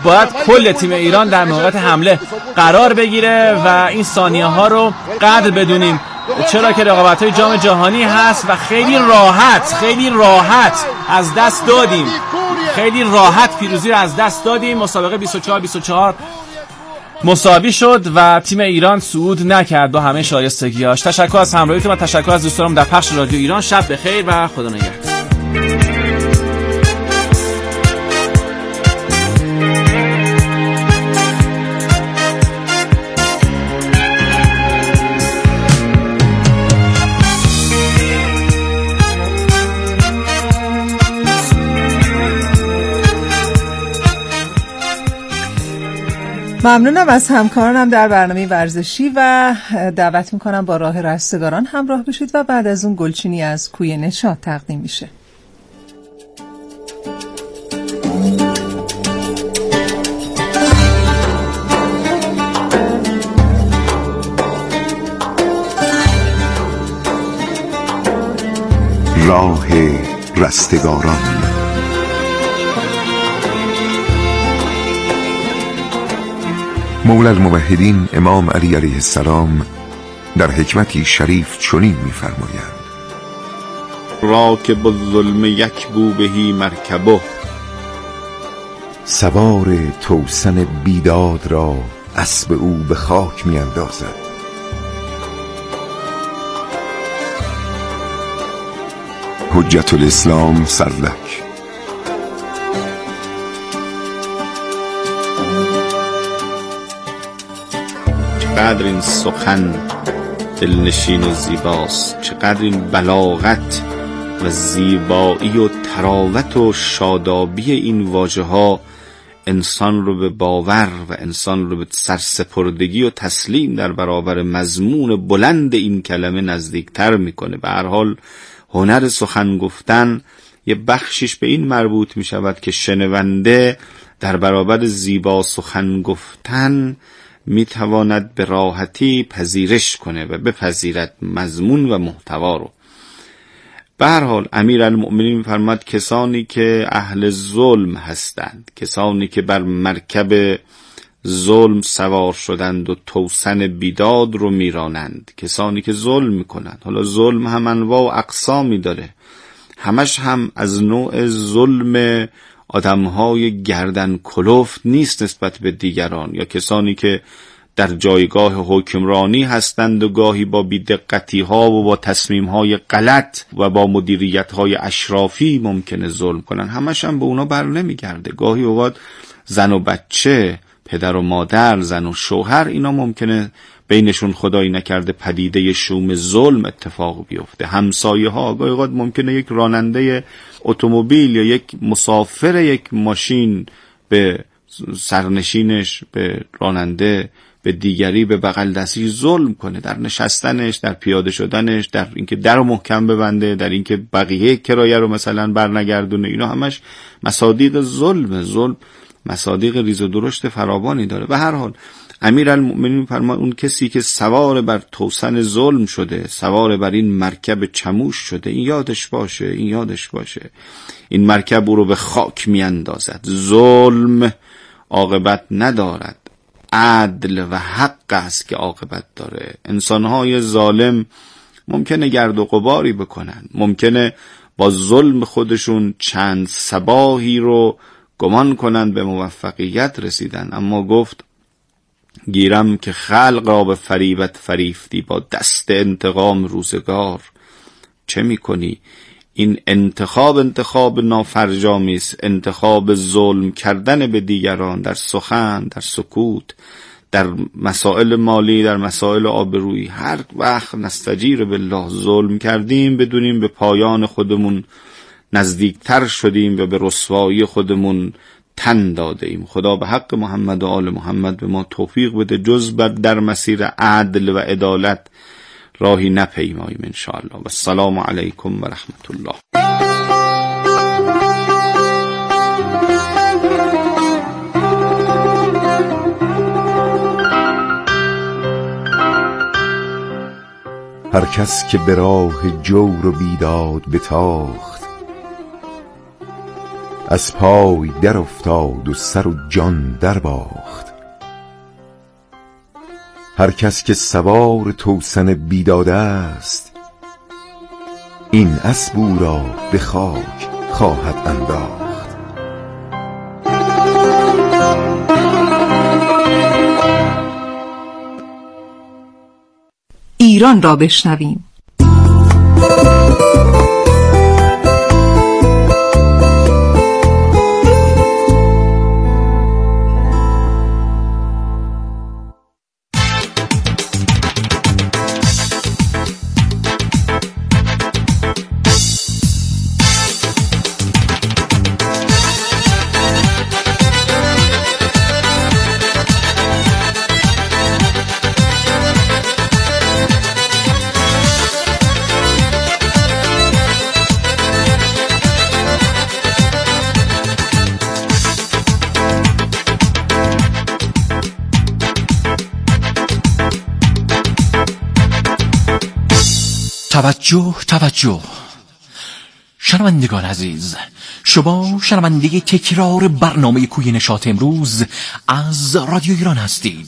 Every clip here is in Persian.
باید کل تیم ایران در موقعیت حمله قرار بگیره و این ثانیه ها رو قدر بدونیم، چرا که رقابت‌های جام جهانی هست و خیلی راحت از دست دادیم، خیلی راحت پیروزی رو از دست دادیم. مسابقه 24 مساوی شد و تیم ایران صعود نکرد با همه شایستگی‌هاش. تشکر از همراهیتون و تشکر از دوستانم در پخش رادیو ایران. شب بخیر و خدا نگهدار. ممنونم از همکارانم در برنامه ورزشی و دعوت میکنم با راه رستگاران همراه بشید و بعد از اون گلچینی از کوی نشاط تقدیم میشه. راه رستگاران. مولا الموحدین امام علی علیه السلام در حکمتی شریف چنین می‌فرمایند: راکب الظلم یکبو بهی مرکبه. سوار توسن بیداد را اسب او به خاک می‌اندازد. حجت الاسلام سرلک. چقدر این سخن دلنشین و زیباست، چقدر این بلاغت و زیبایی و تراوت و شادابی این واژه ها انسان رو به باور و انسان رو به سرسپردگی و تسلیم در برابر مضمون بلند این کلمه نزدیکتر میکنه. به هر حال هنر سخن گفتن یه بخشش به این مربوط می شود که شنونده در برابر زیبا سخن گفتن می تواند به راحتی پذیرش کنه و بپذیرد مضمون و محتوا رو. به هر حال امیرالمؤمنین فرماد کسانی که اهل ظلم هستند، کسانی که بر مرکب ظلم سوار شدند و توسن بیداد رو میرانند، کسانی که ظلم میکنند. حالا ظلم هم انواع و اقسامی داره، همش هم از نوع ظلم آدمهای گردن کلفت نیست نسبت به دیگران، یا کسانی که در جایگاه حکمرانی هستند و گاهی با بی‌دقتی ها و با تصمیم های غلط و با مدیریت های اشرافی ممکنه ظلم کنن. همش هم به اونا بر نمیگرده. گاهی اوقات زن و بچه، پدر و مادر، زن و شوهر، اینا ممکنه بینشون خدایی نکرده پدیده شوم ظلم اتفاق بیفته. همسایه ها، گاهی اوقات ممکنه یک راننده اتومبیل یا یک مسافر یک ماشین به سرنشینش، به راننده، به دیگری، به بغل دستی ظلم کنه، در نشستنش، در پیاده شدنش، در اینکه در محکم ببنده، در اینکه بقیه کرایه رو مثلا برنگردونه. اینا همش مصادیق ظلم مصادیق ریز و درشت فراوانی داره. به هر حال امیرالمؤمنین فرمان اون کسی که سوار بر توسن ظلم شده، سوار بر این مرکب چموش شده، این یادش باشه این مرکب او رو به خاک میاندازد. ظلم عاقبت ندارد، عدل و حق است که عاقبت داره. انسانهای ظالم ممکنه گرد و غباری بکنن، ممکنه با ظلم خودشون چند صباحی رو گمان کنن به موفقیت رسیدن، اما گفت گیرم که خلق را به فریبت فریفتی، با دست انتقام روزگار چه میکنی؟ این انتخاب نافرجامی است، انتخاب ظلم کردن به دیگران در سخن، در سکوت، در مسائل مالی، در مسائل آبرویی. هر وقت نستجیر بالله ظلم کردیم بدونیم به پایان خودمون نزدیکتر شدیم و به رسوایی خودمون تن داده ایم. خدا به حق محمد و آل محمد به ما توفیق بده جز بر در مسیر عدل و عدالت راهی نپیماییم ان شاء الله. و السلام علیکم و رحمت الله. هر کس که به راه جور و بیداد بتاخت، از پای در افتاد و سر و جان در باخت. هر کس که سوار توسن بیداده است، این اسب او را به خاک خواهد انداخت. ایران را بشنویم. توجه شنوندگان عزیز، شما شنونده تکرار برنامه کوی نشاط امروز از رادیو ایران هستید.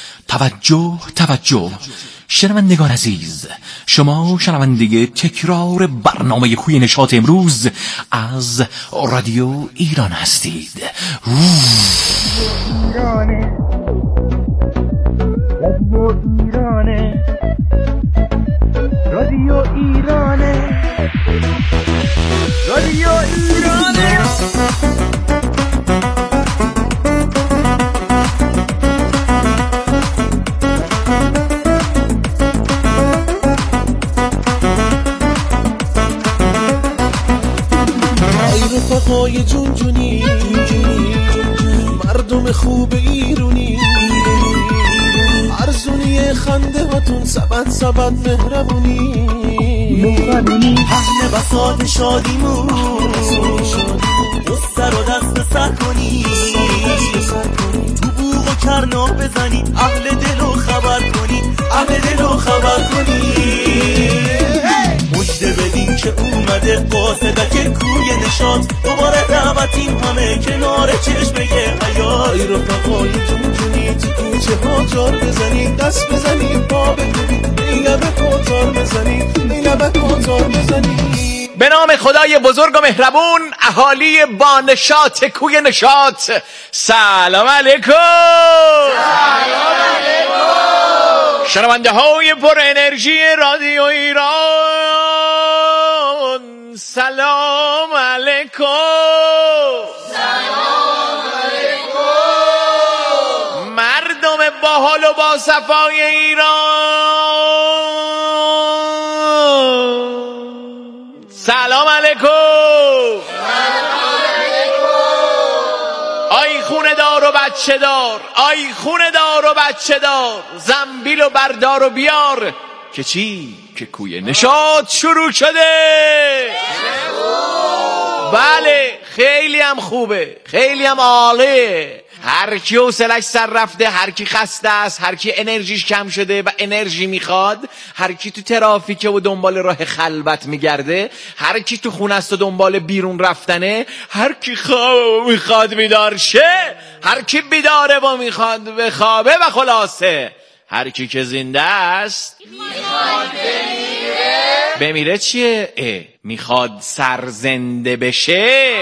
توجه شنوندگان عزیز، شما شنونده تکرار برنامه کوی نشاط امروز از رادیو ایران هستید. رادیو ایرانه، رادیو ایرانه. ای رفقای جونجونی، مردم خوب ایرونی، ارزونی خنده هاتون سبد مهربونی، پهن بساط شادیمون، دست رو دست سر کنی، تو بوغ و کرنا بزنی، اهل دل رو خبر کنی، اهل دل رو خبر کنی. مجده بدین که اومده قاصدک کوی نشاط، دوباره دعوتیم همه کنار چشمه حیات. ای رفقای جونجونی، تو کوچه ها جار بزنی، دست بزنی، پا بگوی، این لبه پاتار بزنی، این لبه پاتار بزنی. به نام خدای بزرگ و مهربون، اهالی با نشاط کوی نشاط، سلام علیکم. سلام علیکم. شنونده های پر انرژی رادیو ایران، سلام علیکم. سلام علیکم. مردم باحال و با صفای ایران، سلام علیکم. آی خونه دار و بچه دار، آی خونه دار و بچه دار، زنبیل و بردار و بیار که چی؟ که کوی نشاط شروع شده. بله، خیلی هم خوبه، خیلی هم عالیه. هر کی حوصله‌اش سر رفته، هر کی خسته است، هر کی انرژیش کم شده و انرژی میخواد، هر کی تو ترافیکه و دنبال راه خلوت میگرده، هر کی تو خونه است و دنبال بیرون رفتنه، هر کی میخواد بیدار شه، هر کی بیداره و میخواد بخوابه، و خلاصه هر کی که زنده است میخواد بمیره. بمیره چیه؟ میخواد سرزنده بشه.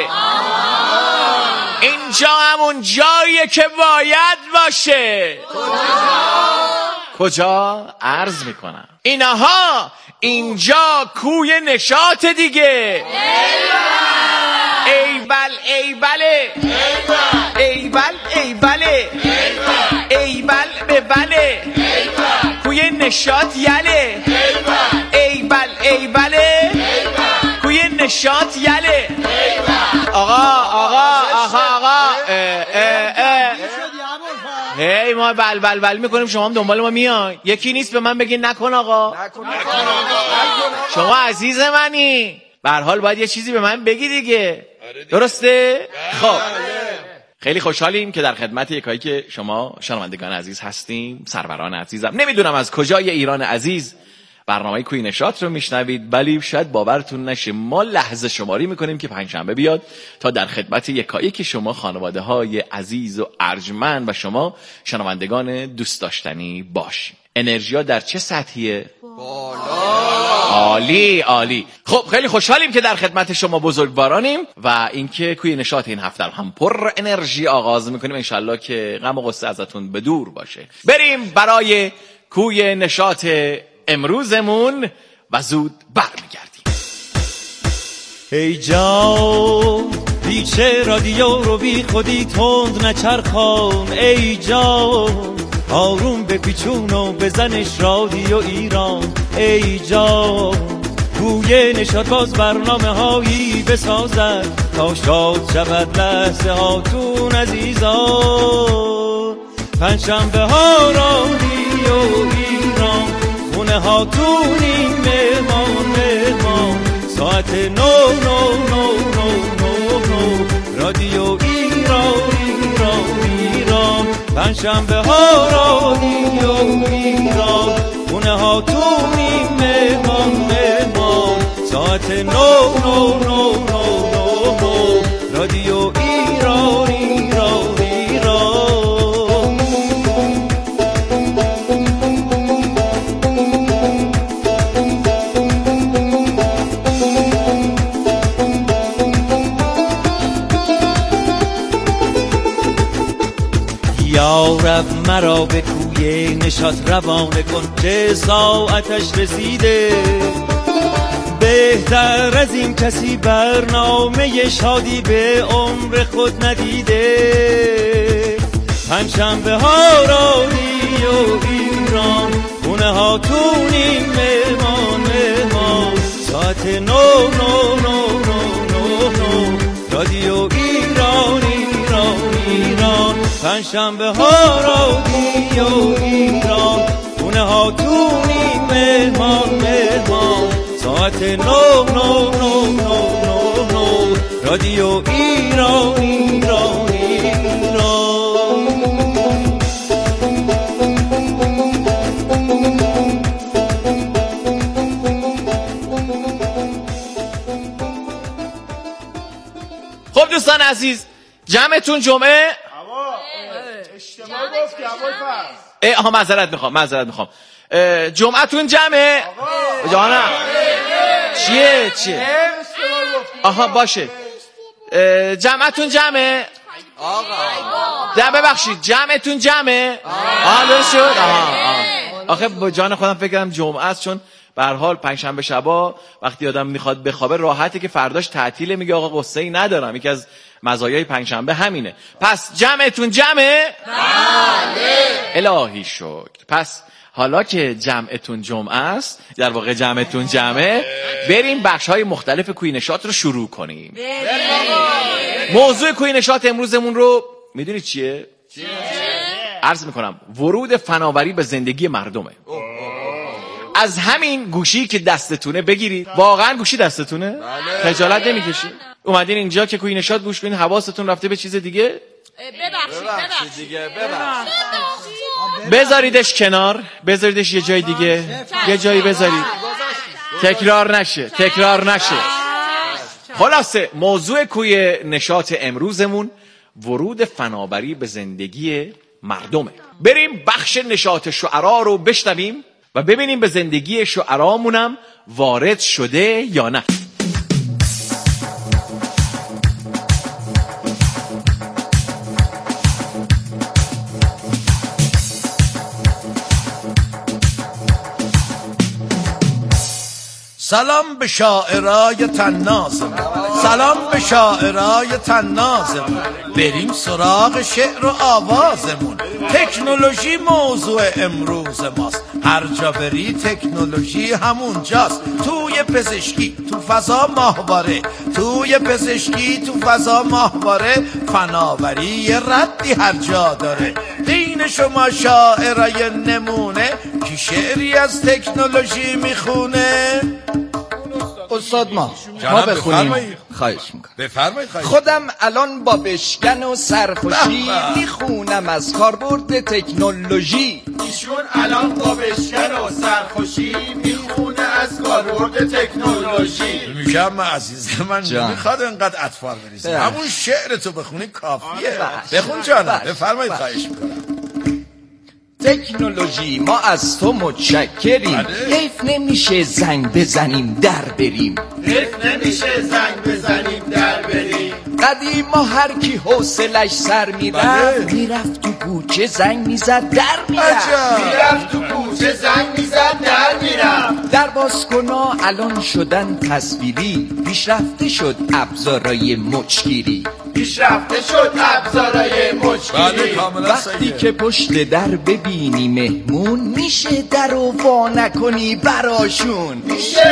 اینجا همون جاییه که باید باشه. کجا؟ عرض میکنم. اینها اینجا کوی نشاط دیگه. ای بل ای بله، ای بل ای بله، ای بل به بله، کوی نشاط یله. ای بل ای بله، کوی نشاط یله. آقا هی ما بل میکنیم، شما هم دنبال ما میای. یکی نیست به من بگی نکن آقا. شما عزیز منی، به هر حال باید یه چیزی به من بگی دیگه. درسته؟ خب خیلی خوشحالیم که در خدمت یکایی که شما شنوندگان عزیز هستیم. سروران عزیزم، نمیدونم از کجای ایران عزیز برنامه کوی نشاط رو میشنوید، ولی شاید باورتون نشه ما لحظه شماری میکنیم که پنجشنبه بیاد تا در خدمت یکایک شما خانواده های عزیز و ارجمند و شما شنوندگان دوست داشتنی باشیم. انرژیا در چه سطحیه؟ عالی عالی. خب خیلی خوشحالیم که در خدمت شما بزرگوارانیم و اینکه کوی نشاط این هفته هم پر انرژی آغاز میکنیم. انشالله که غم و غصه ازتون به دور باشه. بریم برای کوی نشاط امروزمون و زود برمیگردیم. ای جان پیچه رادیو رو بی خودی تند نچرخان، ای جان آروم بپیچون و بزنش رادیو ایران، ای جان کوی نشاط باز برنامه هایی بسازد تا شاد شود لحظه هاتون عزیزان. پنجشنبه ها رادیو ایران خونه هاتونی مهمان ساعت 9 رادیو ایران پنجشنبه ها رادیو ایران خونه هاتونی مهمان ساعت 9 رادیو ایران. یارب مرا به کوی نشاط روانه کن که ساعتش رسیده، بهتر از این کسی برنامه شادی به عمر خود ندیده. پنجشنبه ها رادیو ایران خونه هاتونی مهمان ساعت 9 رادیو ایران پنجشنبه ها رادیو ایران خونه هاتونی مهمان ساعت 9 رادیو ایران. خب دوستان عزیز، جمعتون جمعه اشتباه گفتی آها معذرت میخوام جمعتون جمعه جانم چیه آها باشه جمعتون جمعه ببخشید جمعتون جمعه درست شد آخه با جان خودم فکر کردم جمعه است، چون به هر حال پنجشنبه شبا وقتی آدم میخواد بخوابه راحته که فرداش تعطیله، میگه آقا قصه‌ای ندارم. یکی از مزایای پنجشنبه همینه. پس جمعتون جمعه؟ بله. الهی شکر. پس حالا که جمعتون جمعه است، در واقع جمعتون جمعه، بریم بخش‌های مختلف کوی نشاط رو شروع کنیم. موضوع کوی نشاط امروزمون رو میدونید چیه؟ عرض میکنم ورود فناوری به زندگی مردمه. از همین گوشی که دستتونه بگیرید. واقعا گوشی دستتونه؟ خجالت نمیکشید؟ اومدین اینجا که کوی نشاط گوش کنین، حواستون رفته به چیز دیگه؟ ببخشید دیگه بذاریدش کنار، بذاریدش یه جای دیگه، یه جایی بذارید تکرار نشه. خلاصه موضوع کوی نشاط امروزمون ورود فناوری به زندگی مردمه. بریم بخش نشاط شعرا رو بشنویم و ببینیم به زندگی شعرامونم وارد شده یا نه. سلام به شاعرای تنازم، بریم سراغ شعر و آوازمون. تکنولوژی موضوع امروز ماست، هر جا بری تکنولوژی همونجاست. توی پزشکی تو فضا ماهواره، فناوری یه ردی هر جا داره. دین شما شاعرای نمونه کی شعری از تکنولوژی میخونه؟ استاد ما بخونیم. خواهش میکنم. بفرمایید. خودم الان با بشکن و سرخوشی میخونم از کاربرد تکنولوژی. ایشون الان با بشکن و سرخوشی میخونه از کاربرد تکنولوژی. میگم عزیز من نمیخواد انقدر اطفال بریزی، همون شعر تو بخونی کافیه. بخون جانم. بفرمایید. خواهش میکنم. تکنولوژی ما از تو متشکریم. حیف نمیشه زنگ بزنیم در بریم. قدیم ما هر کی حوصلش سر میرفت تو کوچه زنگ میزد در میرفت. در بازکنا الان شدن تصویری. پیشرفته شد ابزارای مچگیری. وقتی که پشت در ببینی مهمون میشه در و وا نکنی براشون.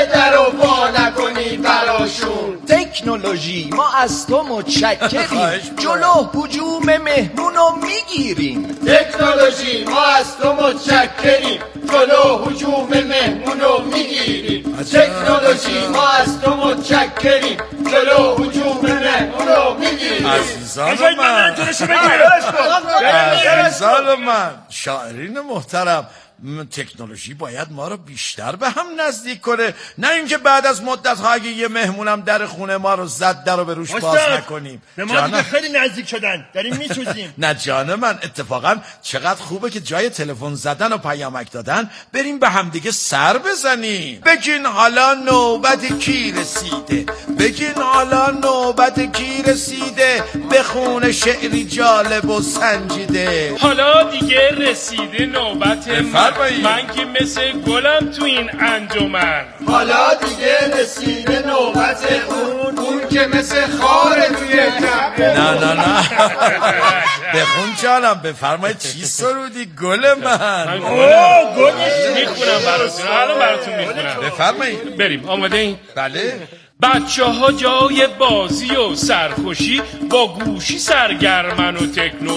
تکنولوژی ما از تو متشکریم. جلو هجوم مهمونو میگیریم. عزیزان من شاعرین محترم، تکنولوژی باید ما رو بیشتر به هم نزدیک کنه، نه اینکه بعد از مدت ها اگه یه مهمونم در خونه ما رو زد در رو به روش باز نکنیم. ما دیگه خیلی نزدیک شدن، داریم میسوزیم. نه جان من، اتفاقا چقدر خوبه که جای تلفن زدن و پیامک دادن بریم به همدیگه سر بزنیم. بگین حالا نوبت کی رسیده، بخونه شعری جالب و سنجیده. حالا دیگه رسیده نوبت من که مثل گلم تو این انجمن. اون که مثل خاره توی کبه. نه بخون جانم. بفرمایید. چی سرودی گل من؟ گلش میخونم براتون. الان براتون میخونم. بفرمایید. بریم. آماده این؟ بله. بچه ها جای بازی و سرخوشی با گوشی سرگرمن و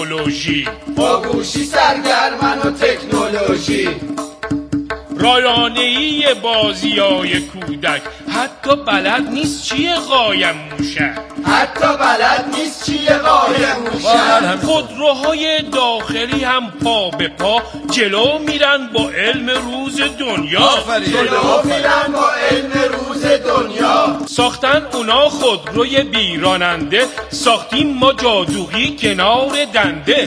تکنولوژی. رایانه‌ای بازیای کودک حتی بلد نیست چیه قایم موشک. خودروهای داخلی هم پا به پا جلو میرن با علم روز دنیا. ساختن اونا خودروی بیراننده، ساختیم ما جادویی کنار دنده.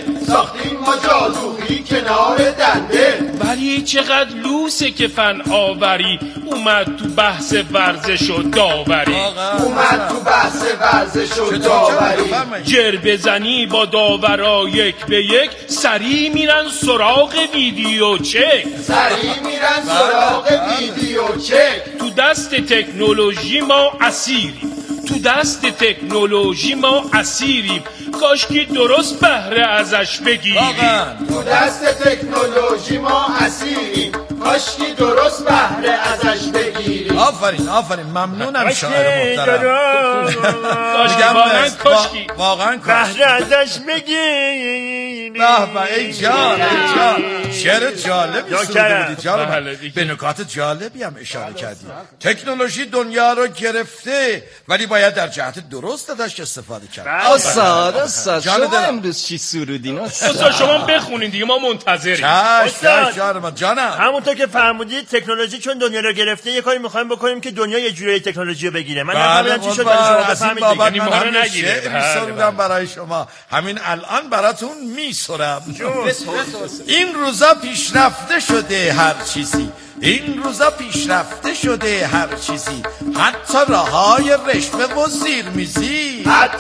ولی چقدر لوسه که فن آوری اومد تو بحث ورزش و داوری. جر بزنی با داورا یک به یک، سریع میرن سراغ ویدیو چک. تو دست تکنولوژی ما اسیریم. کاش که درست بهره ازش بگیریم. آفرین ممنونم شاعر محترم. واقعا بهره ازش بگیریم. ای جان شعر جالبی سروده بودی جان. به نکات جالبی هم اشاره کردی. تکنولوژی دنیا رو گرفته ولی باید در جهت درست ازش استفاده کرد. استاد شما امروز چی سرودین؟ استاد شما بخونین دیگه، ما منتظریم. جانم همونطور که فرمودید تکنولوژی چون دنیا رو گرفته یه کاری می‌خوایم بکنیم که دنیا یه جوری تکنولوژی رو بگیره. من نفهمیدم چی شد ولی شما بفهمید دیگه. یعنی ما رو نگیره. می‌سرودم برای شما، همین الان براتون می‌سرم. این روزا پیشرفته شده هر چیزی، حتی راه‌های رشوه و زیرمیزی.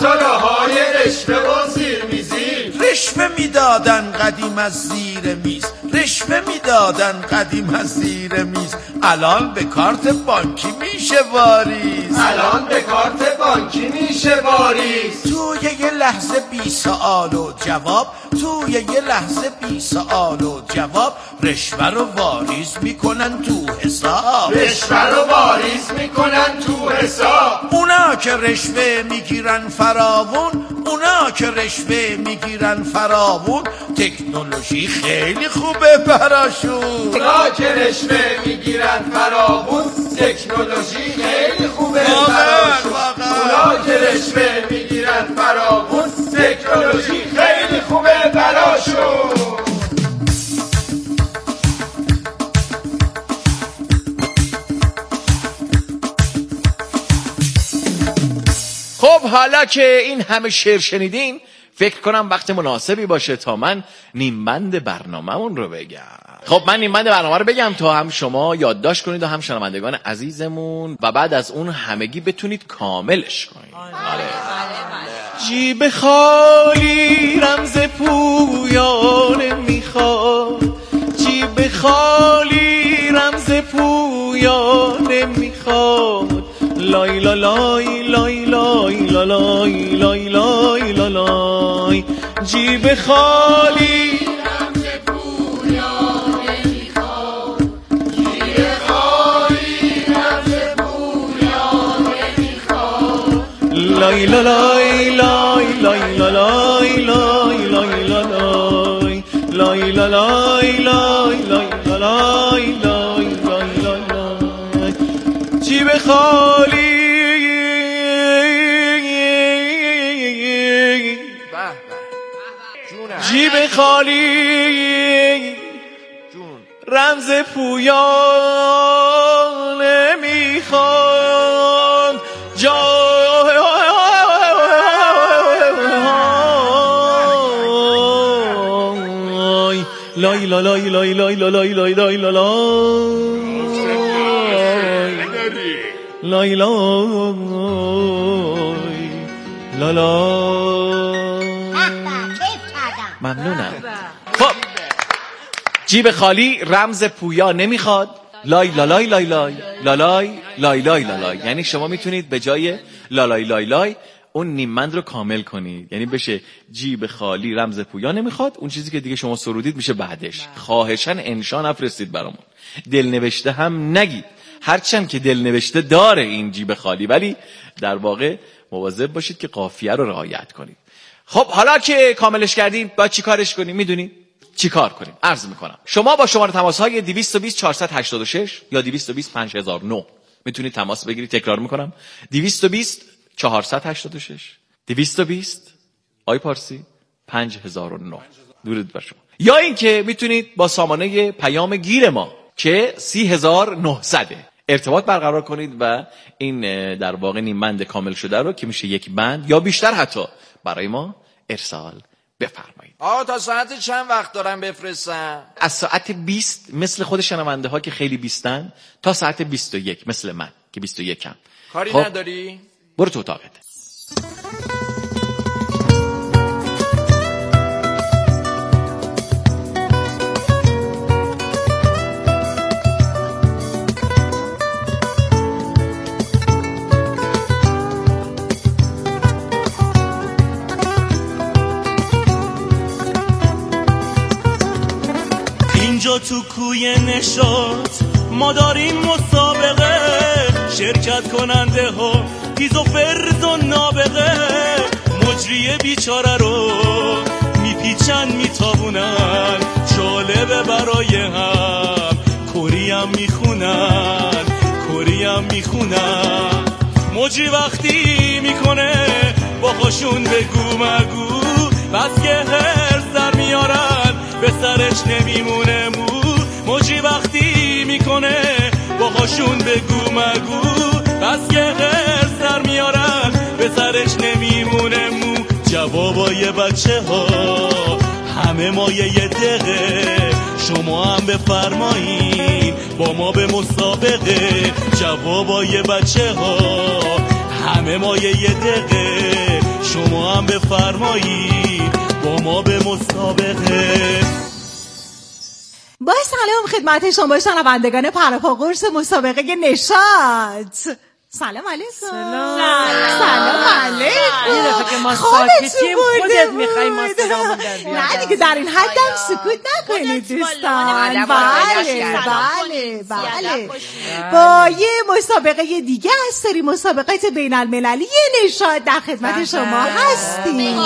رشوه میدادن قدیم از زیر میز، الان به کارت بانکی میشه واریز. توی یه لحظه بی سوال و جواب، رشوه رو واریز میکنن تو حساب. اونا که رشوه میگیرن فراوون، اونا که رشوه میگیرن فراوون تکنولوژی خیلی خوبه براشون. اونا که رشوه میگیرن فراوون تکنولوژی خیلی خوبه براشون. اونا که رشوه میگیرن فراوون تکنولوژی خیلی خوبه براشون. خب حالا که این همه شعر شنیدین فکر کنم وقت مناسبی باشه تا من نیمبند برنامه‌مون رو بگم. خب من نیمبند برنامه رو بگم تا هم شما یادداشت کنید و هم شنوندگان عزیزمون و بعد از اون همگی بتونید کاملش کنید. جیب خالی رمز پویانه میخواد، جیب خالی رمز پویانه میخواد، لای لا لای لای لای لا لای لای لای لا لای. جیب خالی رمز پویانه میخواد، جیب خالی رمز پویانه میخواد، لای لا لای لای لای لا لای لای لای لا لای، لای لا لای لای لای لا لای لای لای لای. جیب خالی جیب خالی رمز پویانه میخواد، لای لا لای لای لای لای لای لای لای لای لای لای. ممنونم. خب جیب خالی رمز پویا نمیخواد، لای لای لای لای لای لای لای لای. یعنی شما میتونید به جای لای لای لای اون نیمند رو کامل کنید، یعنی بشه جیب خالی رمز پویا نمیخواد، اون چیزی که دیگه شما سرودید میشه بعدش. خواهشاً انشا نفرستید برامون، دل نوشته هم نگید، هرچند که دل نوشته داره این جیب خالی، ولی در واقع مواظب باشید که قافیه رو رعایت کنید. خب حالا که کاملش کردیم باید چی کارش کنیم؟ میدونید چی کار کنیم؟ عرض میکنم. شما با شماره تماس های 220 486 یا 220 5009 میتونید تماس بگیرید. تکرار میکنم 220 486 220 آی پارسی 5009. درود بر شما. یا اینکه میتونید با سامانه پیام گیر ما که 30900 ارتباط برقرار کنید و این در واقع نیمبند کامل شده رو که میشه یک بند یا بیشتر حتی برای ما ارسال بفرمایید. تا ساعت چند وقت دارم بفرستم؟ از ساعت 20 مثل خود شنونده ها که خیلی 20ن تا ساعت 21 مثل من که 21م. کاری خب نداری؟ برو تو اتاقت. اینجا تو کوی نشاط ما داریم مسابقه، شرکت کننده ها تیز و فرز و نابغه، مجری بیچاره رو میپیچن میتابونن، جالبه برای هم کری هم میخونن. مجری وقتی میکنه باهاشون بگو مگو، بس که هرز در میارن به سرش نمیمونه مو. مجری وقتی میکنه باهاشون بگو مگو، بس که هرز در میارن به سرش نمیمونه مو. جوابای بچه ها همه مایه یه دقیقه، شما هم بفرمایید با ما به مسابقه. جوابای بچه ها همه مایه یه دقیقه، شما هم بفرمایید با ما به مسابقه. با سلام خدمت شما شنوندگان پرپا قرص مسابقه نشاط. سلام علیکم. سلام علیکم. یه دفعه که ما ساکتیم خودت میخوای ما صدامون در بیاد. نه دیگه در این حدم سکوت نکنید دوستان. بله با یه مسابقه دیگه از سری مسابقات بین المللی نشاط در خدمت شما هستیم.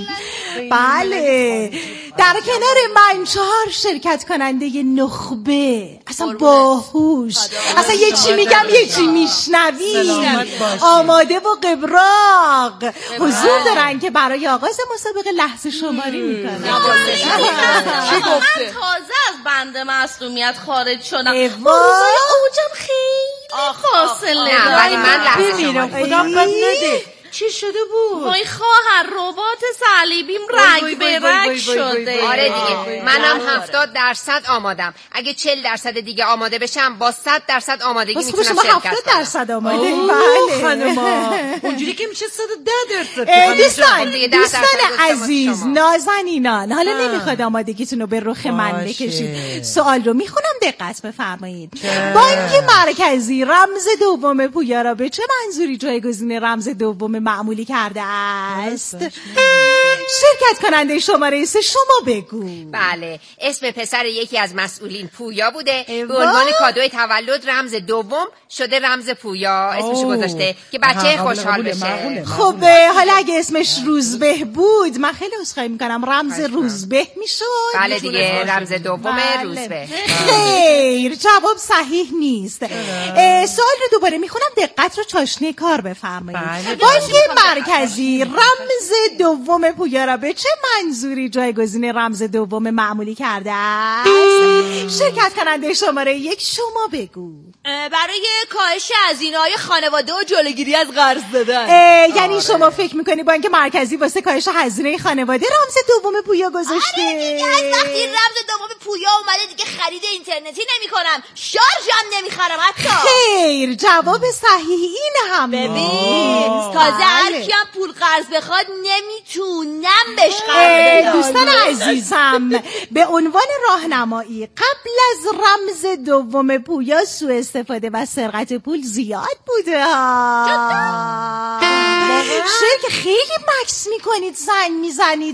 بله در کنار من 4 شرکت کننده نخبه، اصلا باهوش، اصلا یه چی میگم یه چی میشنوی، آماده و قبراق حضور دارن که برای آغاز مسابقه لحظه شماری میکنن. من تازه از بند معصومیت خارج شدم. اوجم خیلی فاصله نه ولی من لحظه شماری خدا بد نده. چی شده بود؟ وای خواهر ربات صلیبیم رنگ به رنگ شده. آره دیگه منم 70% آمادم. اگه 40% دیگه آماده بشم با 100% آمادگی میتونم شرکت کنم. 70% آماده. بله خانما اونجوری که میشه 110%. دوستان عزیز نازنینان، حالا نمیخواد آمادگیتون رو به رخ من بکشید. سوال رو میخونم دقت بفرمایید. بانک مرکزی رمز دوم پویا را به چه منظوری جایگزین رمز دوم معمولی کرده است؟ شرکت کننده شماره 3 شما بگو. بله اسم پسر یکی از مسئولین پویا بوده. به عنوان کادوی تولد رمز دوم شده رمز پویا اسمشو گذاشته که بچه خوشحال بشه. خب حالا اگه اسمش روزبه بود من خیلی عذرخواهی میکنم رمز روزبه میشد. بله دیگه رمز دوم روزبه. خیر جواب صحیح نیست. سوال رو دوباره میخونم دقت رو چاشنی کار بفرمایید. بانک مرکزی رمز دوم پویا را به چه منظوری جایگزین رمز دوم معمولی کرده است؟ شرکت کننده شماره 1 شما بگو. برای کاهش هزینه‌های خانواده و جلوگیری از قرض دادن. یعنی شما فکر میکنی بانک مرکزی واسه کاهش هزینه خانواده رمز دوم پویا گذاشته؟ آره دیگه از وقتی رمز دوم پویا اومده دیگه خرید اینترنتی نمیکنم، شارژم نمیخرم حتی. خیر جواب صحیح این هم. ببین تازه هر کیم پول قرض بخواد نمیتونم بهش قرض بدم. دوستان عزیزم به عنوان راهنمایی قبل از رمز دوم پویا سوء استفاده و سرقت پول زیاد بوده ها. شرک خیلی مکس میکنید زنگ میزنید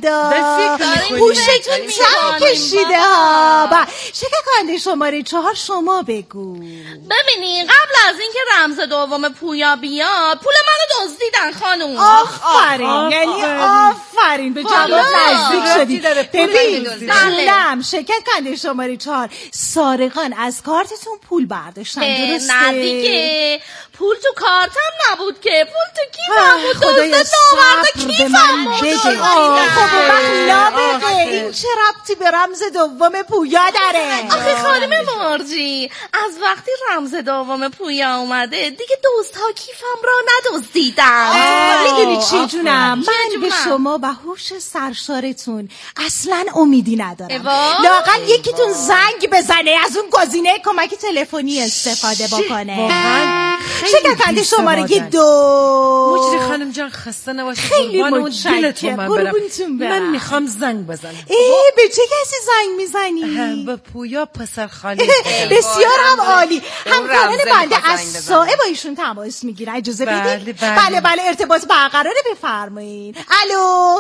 پوشتون زنگ کشیده ها. شرکت کننده شماره 4 شما بگو. ببینی قبل از اینکه رمز دوم پویا بیاد پول منو دزدیدن خانوم. آفرین یعنی آفرین به جواب نزدیک شدید. ببین پولم شرکت کننده شماره 4 سارقان از کارتتون پول برداشتن درسته؟ نه دیگه پول تو کارتم نبود که پول تو کیفم بود. خدایا صبر به من بده. خب نابغه این چه ربطی به رمز دوم پویا داره؟ آخه خانم مارجی از وقتی رمز دوم پویا اومده دیگه دوستها کیفم را ندزدیدن. میدونی چی جونم من به شما و هوش سرشارتون اصلا امیدی ندارم. لااقل یکیتون زنگ بزنه از اون گزینه کمک تلفنی استفاده بکنه. شرکت کننده شماره 2. مجری خانم جان خسته نباشید. خیلی متشکرم. من میخوام زنگ بزنم. به چه کسی زنگ میزنی؟ به پویا پسر خالی. بسیار هم عالی. همکاران بنده از سائه با ایشون تماس میگیرن. اجازه بدید؟ بله ارتباط برقرار بفرمایید. الو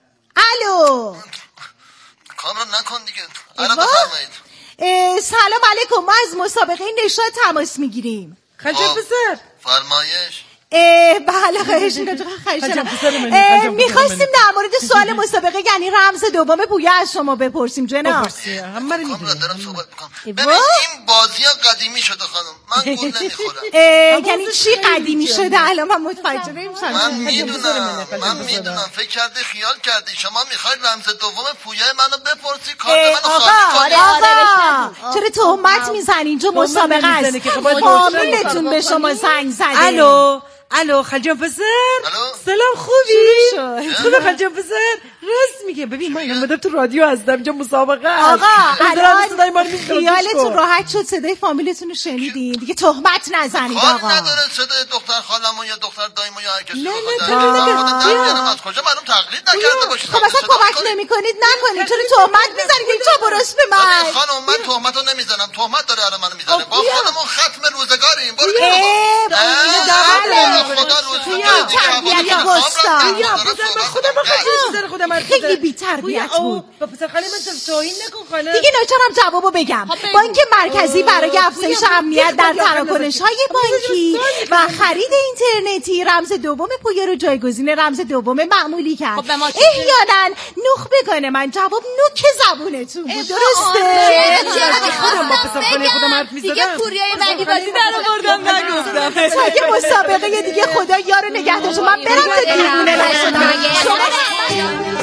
کامران نکن دیگه. الان بفرمایید. سلام علیکم ما از مسابقه نشاط تماس میگیریم. خجل بسر فرمایش. بله خواهش میخواستیم در مورد سوال مسابقه یعنی رمز دوم پویا از شما بپرسیم جناب. همه رو دارم صحبت میکنم. ببین این بازی قدیمی شده خانم من گول نمیخورم. یعنی چی قدیمی شده؟ الان من متوجه نمیشم. من میدونم فکر کرده خیال کردی شما میخواید رمز دوم پویا منو بپرسی کارت منو خالی کنی. آقا چرا تهمت میزنی؟ اینجا مسابقه است. فامیلتون به شما زنگ زده. الو خلجان پسر. سلام خوبی؟ خوبه خلجان پسر؟ راست میگه. ببین من اومدم تو رادیو هستم اینجا مسابقه است. آقا الان خیالتون راحت شد صدای فامیلتون رو شنیدین دیگه تهمت نزنید آقا. کار نداره صدای دختر خالمو یا دختر دایمو یا هر کسی نه از کجا معلوم تقلید نکرده باشید. خب اصلا کمک نمیکنید نکنید چرا تهمت میزنید این چه برس به من؟ خانم من تهمتو نمیزنم تهمت داره الان منو میزنه. با خودمون ختم روزگاریم. برو خدا روز تربیت گستاخ. یا خودم خیلی بی تربیت بود. پسر خاله من توهین نکن خاله. دیگه ناچارم جوابو بگم. بانک مرکزی برای افزایش امنیت در تراکنش‌های بانکی و خرید اینترنتی رمز دوم پویا رو جایگزین رمز دوم معمولی کرد. احیانا نخ بکنه من جواب نوک زبونتون بود. درسته؟ خودم با پسر خاله خودم حرف می‌زدم. دیگه پوریای بندی بازی درآوردم نگفتم. تا یه مسابقه دیگه خدا یارو نگهدارش. من برم تو دیوونه نشدم.